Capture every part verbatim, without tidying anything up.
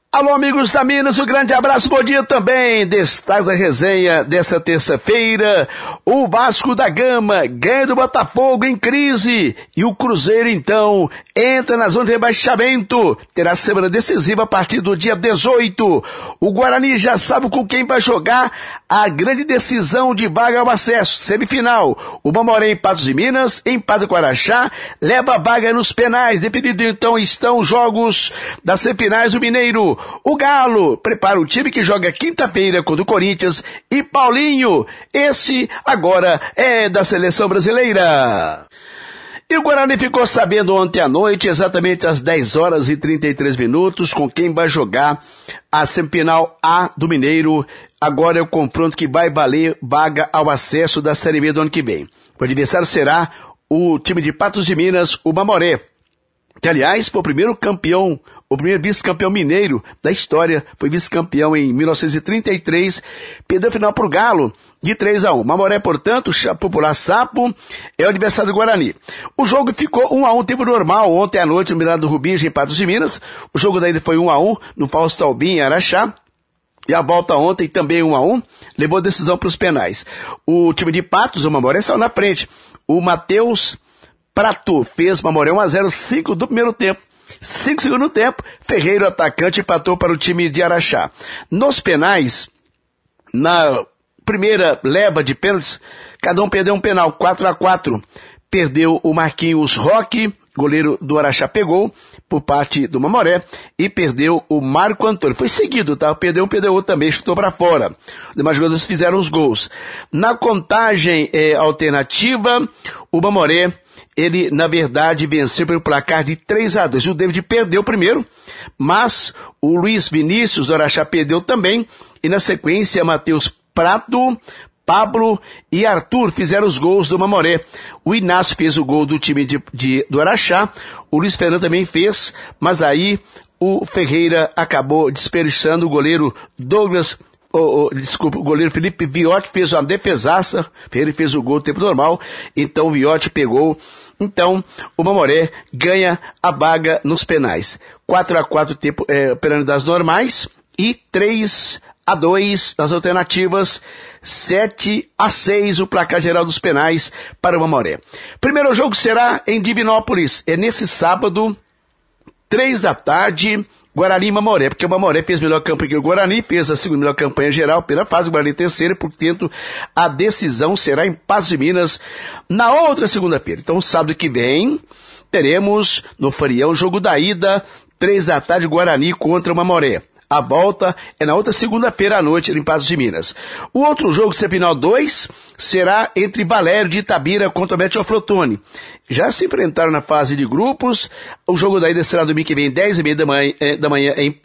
Alô, amigos da Minas, um grande abraço, bom dia também. Destaque da resenha dessa terça-feira: o Vasco da Gama ganha do Botafogo em crise e o Cruzeiro, então, entra na zona de rebaixamento. Terá semana decisiva a partir do dia dezoito. O Guarani já sabe com quem vai jogar a grande decisão de vaga ao acesso. Semifinal: o Mamoré em Patos de Minas, empata com o Araxá, leva a vaga nos penais. Definido, então, estão os jogos das semifinais. O Mineiro, o Galo prepara o time que joga quinta-feira contra o Corinthians, e Paulinho, esse agora é da seleção brasileira. E o Guarani ficou sabendo ontem à noite, exatamente às dez horas e trinta e três minutos, com quem vai jogar a semifinal A do Mineiro. Agora é o confronto que vai valer vaga ao acesso da Série B do ano que vem. O adversário será o time de Patos de Minas, o Mamoré, que, aliás, foi o primeiro campeão, o primeiro vice-campeão mineiro da história. Foi vice-campeão em mil novecentos e trinta e três, perdeu a final para o Galo de três a um. Mamoré, portanto, popular Sapo, é o adversário do Guarani. O jogo ficou um a um, tempo normal, ontem à noite no Mirado do Rubinho, em Patos de Minas. O jogo daí foi um a um, no Fausto Albim, em Araxá. E a volta ontem também um a um, levou a decisão para os penais. O time de Patos, o Mamoré, saiu na frente. O Matheus Prato fez Mamoré um a zero, cinco do primeiro tempo. cinco segundos do tempo, Ferreira, atacante, empatou para o time de Araxá. Nos penais, na primeira leva de pênaltis, cada um perdeu um penal, quatro a quatro. Perdeu o Marquinhos Roque, goleiro do Araxá, pegou por parte do Mamoré, e perdeu o Marco Antônio. Foi seguido, tá? Perdeu um, perdeu outro também, chutou para fora. Os demais jogadores fizeram os gols. Na contagem eh, alternativa, o Mamoré, ele, na verdade, venceu pelo placar de três a dois. O David perdeu primeiro, mas o Luiz Vinícius do Araxá perdeu também, e na sequência, Matheus Prato, Pablo e Arthur fizeram os gols do Mamoré. O Inácio fez o gol do time de, de, do Araxá, o Luiz Fernando também fez, mas aí o Ferreira acabou desperdiçando. O goleiro Douglas, oh, oh, desculpa, o goleiro Felipe Viotti fez uma defesaça, Ferreira fez o gol no tempo normal, então o Viotti pegou. Então o Mamoré ganha a vaga nos penais. quatro a quatro tempo, é, penalidades normais, e três a dois nas alternativas, sete a seis o placar geral dos penais para o Mamoré. Primeiro jogo será em Divinópolis, é nesse sábado, três da tarde, Guarani e Mamoré, porque o Mamoré fez melhor campanha que o Guarani, fez a segunda melhor campanha geral pela fase, o Guarani terceira, e, portanto, a decisão será em Patos de Minas na outra segunda-feira. Então, sábado que vem, teremos no Farião o jogo da ida, três da tarde, Guarani contra o Mamoré. A volta é na outra segunda-feira à noite, em Patos de Minas. O outro jogo, semifinal dois, será entre Valério de Itabira contra o Meteoflotone. Já se enfrentaram na fase de grupos. O jogo da ida será domingo que vem, dez e meia da manhã, eh, da manhã em,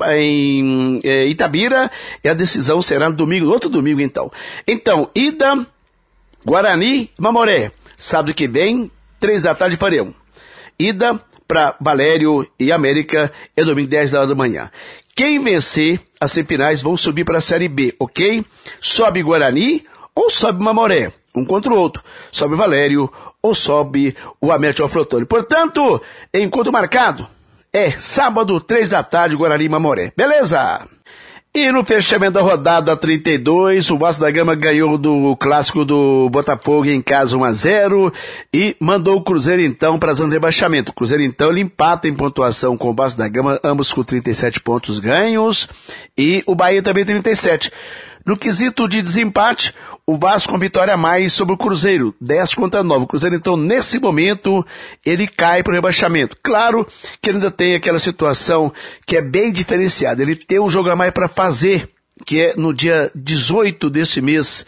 em eh, Itabira, e a decisão será no domingo, outro domingo então. Então, ida, Guarani, Mamoré. Sábado que vem, três da tarde, Farião. Ida para Valério e América é domingo, dez da hora da manhã. Quem vencer as semifinais vão subir para a Série B, ok? Sobe Guarani ou sobe Mamoré, um contra o outro. Sobe Valério ou sobe o América Flotone. Portanto, encontro marcado é sábado, três da tarde, Guarani e Mamoré. Beleza? E no fechamento da rodada trinta e dois, o Vasco da Gama ganhou do clássico do Botafogo em casa um a zero e mandou o Cruzeiro então para a zona de rebaixamento. O Cruzeiro então ele empata em pontuação com o Vasco da Gama, ambos com trinta e sete pontos ganhos, e o Bahia também trinta e sete. No quesito de desempate, o Vasco com vitória a mais sobre o Cruzeiro, dez contra nove. O Cruzeiro, então, nesse momento, ele cai para o rebaixamento. Claro que ele ainda tem aquela situação que é bem diferenciada. Ele tem um jogo a mais para fazer, que é no dia dezoito desse mês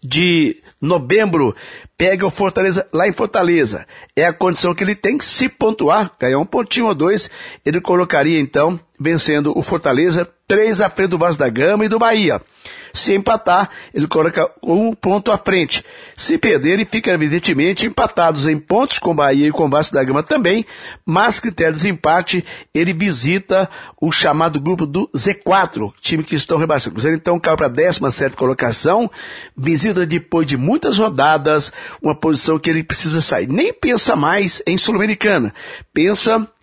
de novembro, pega o Fortaleza lá em Fortaleza. É a condição que ele tem que se pontuar, ganhar um pontinho ou dois, ele colocaria, então, vencendo o Fortaleza, três à frente do Vasco da Gama e do Bahia. Se empatar, ele coloca um ponto à frente. Se perder, ele fica, evidentemente, empatados em pontos com o Bahia e com o Vasco da Gama também, mas, critério de desempate, ele visita o chamado grupo do Z quatro, time que estão rebaixados. O Cruzeiro, então, cai para a décima sétima colocação, visita depois de muitas rodadas, uma posição que ele precisa sair. Nem pensa mais em Sul-Americana, pensa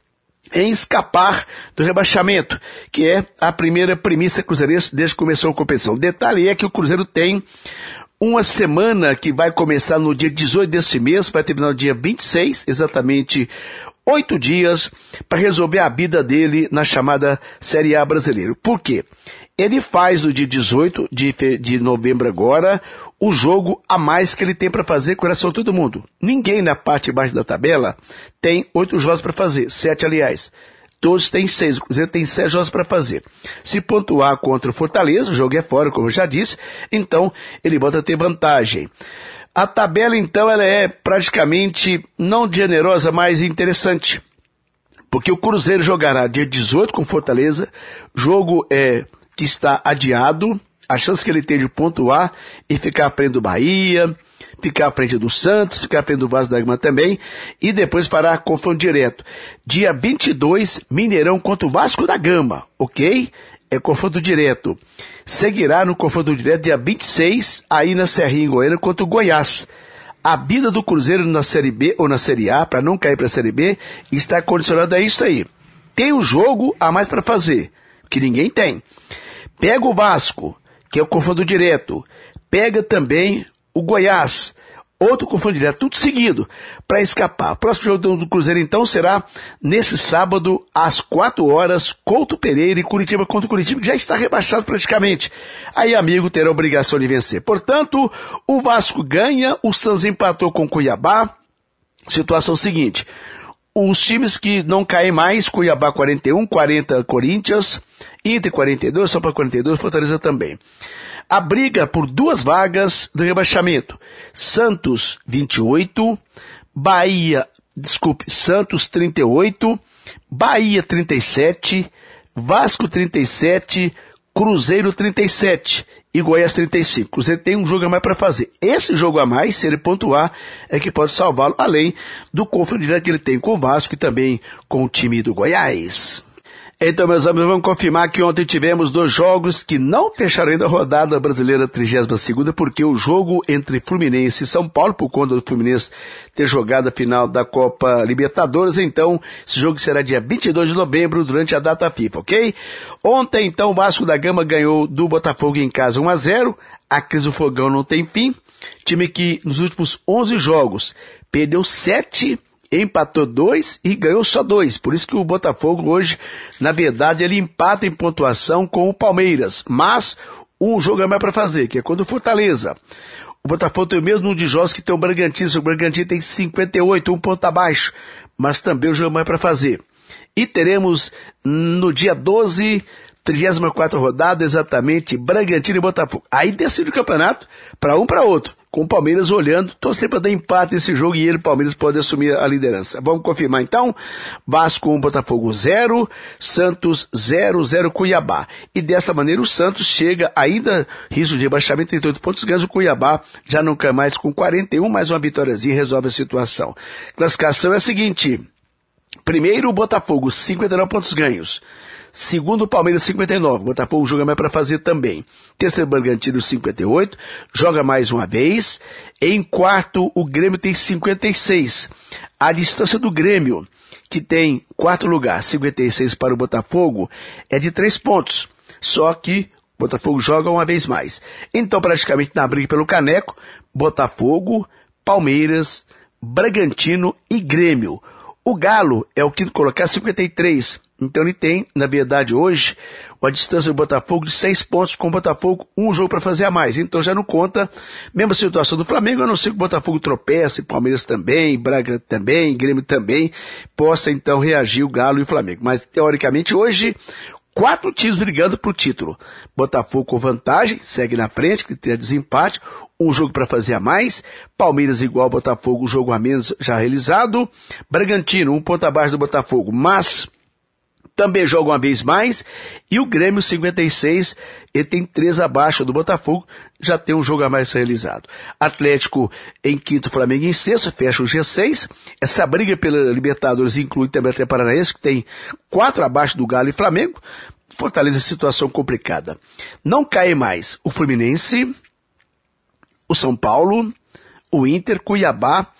em escapar do rebaixamento, que é a primeira premissa cruzeirense desde que começou a competição. O detalhe é que o Cruzeiro tem uma semana que vai começar no dia dezoito desse mês, vai terminar no dia vinte e seis, exatamente oito dias, para resolver a vida dele na chamada Série A brasileira. Por quê? Ele faz no dia dezoito de, de novembro agora o jogo a mais que ele tem para fazer com relação a todo mundo. Ninguém na parte de baixo da tabela tem oito jogos para fazer, sete aliás. Todos têm seis, o Cruzeiro tem sete jogos para fazer. Se pontuar contra o Fortaleza, o jogo é fora, como eu já disse, então ele volta a ter vantagem. A tabela, então, ela é praticamente não generosa, mas interessante. Porque o Cruzeiro jogará dia dezoito com Fortaleza, jogo é, que está adiado, a chance que ele tem de pontuar e ficar à frente do Bahia, ficar à frente do Santos, ficar à frente do Vasco da Gama também, e depois fará confronto direto. Dia vinte e dois, Mineirão contra o Vasco da Gama, ok? É confronto direto. Seguirá no confronto direto dia vinte e seis, aí na Serrinha em Goiânia contra o Goiás. A vida do Cruzeiro na Série B ou na Série A, para não cair para a Série B, está condicionada a isso aí. Tem um jogo a mais para fazer, que ninguém tem. Pega o Vasco, que é o confronto direto. Pega também o Goiás, outro confronto direto, tudo seguido, para escapar. O próximo jogo do Cruzeiro, então, será nesse sábado, às quatro horas, Couto Pereira e Curitiba contra o Curitiba, que já está rebaixado praticamente. Aí, amigo, terá a obrigação de vencer. Portanto, o Vasco ganha, o Santos empatou com o Cuiabá. Situação seguinte: os times que não caem mais, Cuiabá quarenta e um, quarenta Corinthians, Inter quarenta e dois, só para quarenta e dois, Fortaleza também. A briga por duas vagas do rebaixamento. Santos vinte e oito, Bahia, desculpe, Santos trinta e oito, Bahia trinta e sete, Vasco trinta e sete, Cruzeiro trinta e sete e Goiás trinta e cinco. Cruzeiro tem um jogo a mais para fazer. Esse jogo a mais, se ele pontuar, é que pode salvá-lo, além do confronto direto que ele tem com o Vasco e também com o time do Goiás. Então, meus amigos, vamos confirmar que ontem tivemos dois jogos que não fecharam ainda a rodada brasileira trigésima segunda, porque o jogo entre Fluminense e São Paulo, por conta do Fluminense ter jogado a final da Copa Libertadores, então, esse jogo será dia vinte e dois de novembro, durante a data FIFA, ok? Ontem, então, o Vasco da Gama ganhou do Botafogo em casa um a zero, a crise do Fogão não tem fim, time que nos últimos onze jogos perdeu sete, empatou dois e ganhou só dois. Por isso que o Botafogo hoje, na verdade, ele empata em pontuação com o Palmeiras. Mas um jogo a mais para fazer, que é contra o Fortaleza. O Botafogo tem o mesmo número de jogos que tem o Bragantino. O Bragantino tem cinquenta e oito, um ponto abaixo. Mas também um jogo a mais para fazer. E teremos no dia doze, trigésima quarta rodada, exatamente, Bragantino e Botafogo. Aí decide o campeonato para um para outro, com o Palmeiras olhando, torcer para dar empate nesse jogo e ele, Palmeiras, pode assumir a liderança. Vamos confirmar então: Vasco um, Botafogo zero, Santos zero, zero Cuiabá. E desta maneira o Santos chega ainda, risco de rebaixamento, trinta e oito pontos ganhos, o Cuiabá já não cai mais com quarenta e um, mais uma vitóriazinha resolve a situação. Classificação é a seguinte: primeiro o Botafogo, cinquenta e nove pontos ganhos. Segundo, o Palmeiras, cinquenta e nove. Botafogo joga mais para fazer também. Terceiro, Bragantino, cinquenta e oito. Joga mais uma vez. Em quarto, o Grêmio tem cinquenta e seis. A distância do Grêmio, que tem quarto lugar, cinquenta e seis para o Botafogo, é de três pontos. Só que o Botafogo joga uma vez mais. Então, praticamente na briga pelo caneco, Botafogo, Palmeiras, Bragantino e Grêmio. O Galo é o quinto colocado, cinquenta e três. Então ele tem, na verdade, hoje, uma distância do Botafogo de seis pontos, com o Botafogo um jogo para fazer a mais. Então já não conta, mesma situação do Flamengo, a não ser que o Botafogo tropece, Palmeiras também, Braga também, Grêmio também, possa então reagir o Galo e o Flamengo. Mas, teoricamente, hoje, quatro times brigando pro título. Botafogo com vantagem, segue na frente, que tem desempate, um jogo para fazer a mais. Palmeiras igual ao Botafogo, um jogo a menos já realizado. Bragantino, um ponto abaixo do Botafogo, mas também joga uma vez mais. E o Grêmio, cinquenta e seis, ele tem três abaixo do Botafogo, já tem um jogo a mais realizado. Atlético em quinto, Flamengo em sexto, fecha o G seis. Essa briga pela Libertadores inclui também o Atlético Paranaense, que tem quatro abaixo do Galo e Flamengo. Fortaleza, situação complicada. Não cai mais o Fluminense, o São Paulo, o Inter, Cuiabá,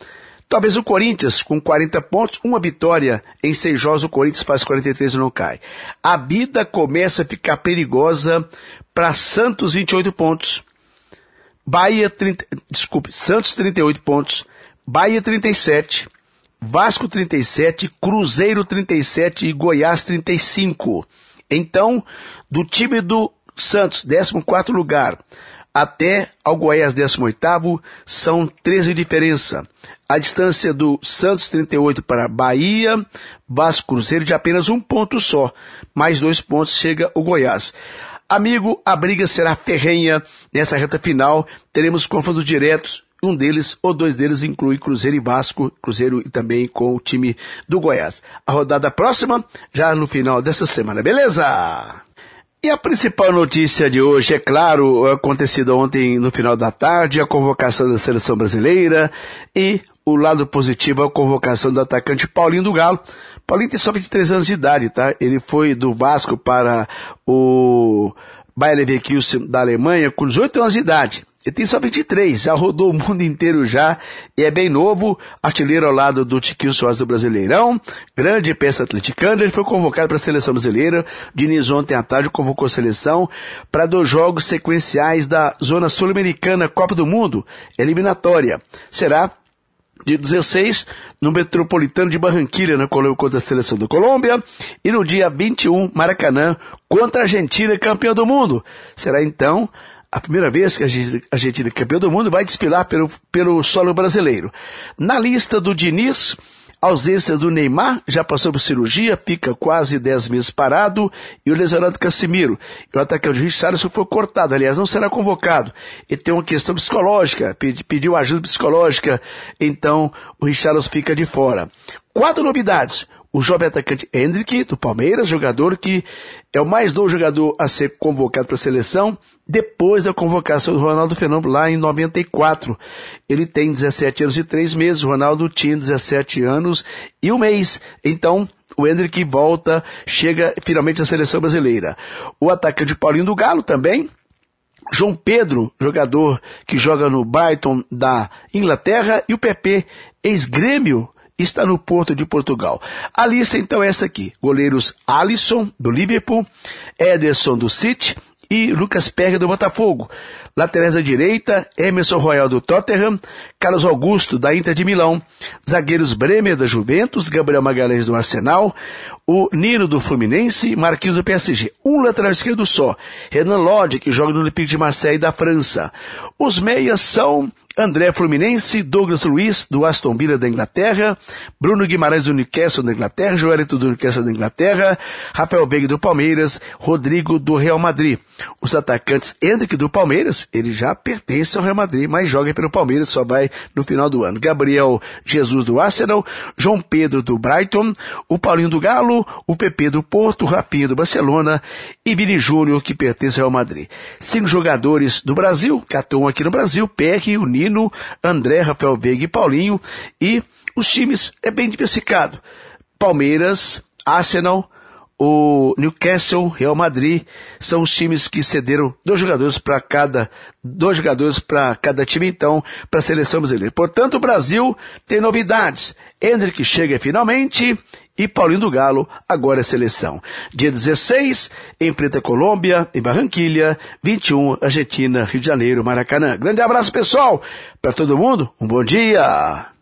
Talvez o Corinthians, com quarenta pontos, uma vitória em seis jogos, o Corinthians faz quarenta e três e não cai. A vida começa a ficar perigosa para Santos, vinte e oito pontos. Bahia, trinta, desculpe, Santos, trinta e oito pontos. Bahia, trinta e sete. Vasco, trinta e sete. Cruzeiro, trinta e sete. E Goiás, trinta e cinco. Então, do time do Santos, décimo quarto lugar, até ao Goiás, décimo oitavo, são treze de diferença. A distância do Santos, trinta e oito, para Bahia, Vasco, Cruzeiro, de apenas um ponto só. Mais dois pontos chega o Goiás. Amigo, a briga será ferrenha nessa reta final. Teremos confrontos diretos. Um deles, ou dois deles, inclui Cruzeiro e Vasco, Cruzeiro e também com o time do Goiás. A rodada próxima, já no final dessa semana, beleza? E a principal notícia de hoje, é claro, acontecida ontem no final da tarde, a convocação da seleção brasileira e o lado positivo, a convocação do atacante Paulinho do Galo. Paulinho tem só vinte e três anos de idade, tá? Ele foi do Vasco para o Bayer Leverkusen da Alemanha com dezoito anos de idade. Ele tem só vinte e três, já rodou o mundo inteiro já, e é bem novo, artilheiro ao lado do Tiquinho Soares do Brasileirão, grande peça atleticana. Ele foi convocado para a seleção brasileira. Diniz ontem à tarde convocou a seleção para dois jogos sequenciais da Zona Sul-Americana Copa do Mundo, eliminatória. Será dia dezesseis, no Metropolitano de Barranquilla, na Colômbia, contra a seleção da Colômbia, e no dia vinte e um, Maracanã, contra a Argentina, campeã do mundo. Será então a primeira vez que a Argentina, campeã do mundo, vai desfilar pelo, pelo solo brasileiro. Na lista do Diniz, ausência do Neymar, já passou por cirurgia, fica quase dez meses parado, e o lesionado Casemiro. E o atacante Richarlison foi cortado, aliás, não será convocado. Ele tem uma questão psicológica, pediu ajuda psicológica, então o Richarlison fica de fora. Quatro novidades. O jovem atacante Endrick, do Palmeiras, jogador que é o mais novo jogador a ser convocado para a seleção, depois da convocação do Ronaldo Fenômeno lá em noventa e quatro. Ele tem dezessete anos e três meses, o Ronaldo tinha dezessete anos e um mês. Então, o Endrick volta, chega finalmente à seleção brasileira. O atacante Paulinho do Galo também. João Pedro, jogador que joga no Brighton da Inglaterra, e o Pepe, ex-Grêmio, está no Porto de Portugal. A lista então é essa aqui. Goleiros Alisson, do Liverpool, Ederson, do City, e Lucas Perry, do Botafogo. Laterais da direita, Emerson Royal, do Tottenham, Carlos Augusto, da Inter de Milão, zagueiros Bremer, da Juventus, Gabriel Magalhães, do Arsenal, o Nino, do Fluminense, Marquinhos, do P S G. Um lateral esquerdo só, Renan Lodge, que joga no Olympique de Marseille, da França. Os meias são André, Fluminense, Douglas Luiz, do Aston Villa, da Inglaterra, Bruno Guimarães, do Newcastle, da Inglaterra, Joelito, do Newcastle, da Inglaterra, Rafael Veiga, do Palmeiras, Rodrigo, do Real Madrid. Os atacantes, Endrick, do Palmeiras, ele já pertence ao Real Madrid, mas joga pelo Palmeiras, só vai no final do ano. Gabriel Jesus, do Arsenal, João Pedro, do Brighton, o Paulinho do Galo, o Pepe, do Porto, o Rapinha, do Barcelona, e Vini Júnior, que pertence ao Real Madrid. Cinco jogadores do Brasil, catou aqui no Brasil, Perry, o Nino, André, Rafael Veiga e Paulinho, e os times é bem diversificado. Palmeiras, Arsenal, o Newcastle, Real Madrid, são os times que cederam dois jogadores para cada, dois jogadores para cada time, então, para a seleção brasileira. Portanto, o Brasil tem novidades. Endrick chega finalmente e Paulinho do Galo agora é seleção. Dia dezesseis, enfrenta a Colômbia, em Barranquilla, vinte e um, Argentina, Rio de Janeiro, Maracanã. Grande abraço, pessoal, para todo mundo, um bom dia!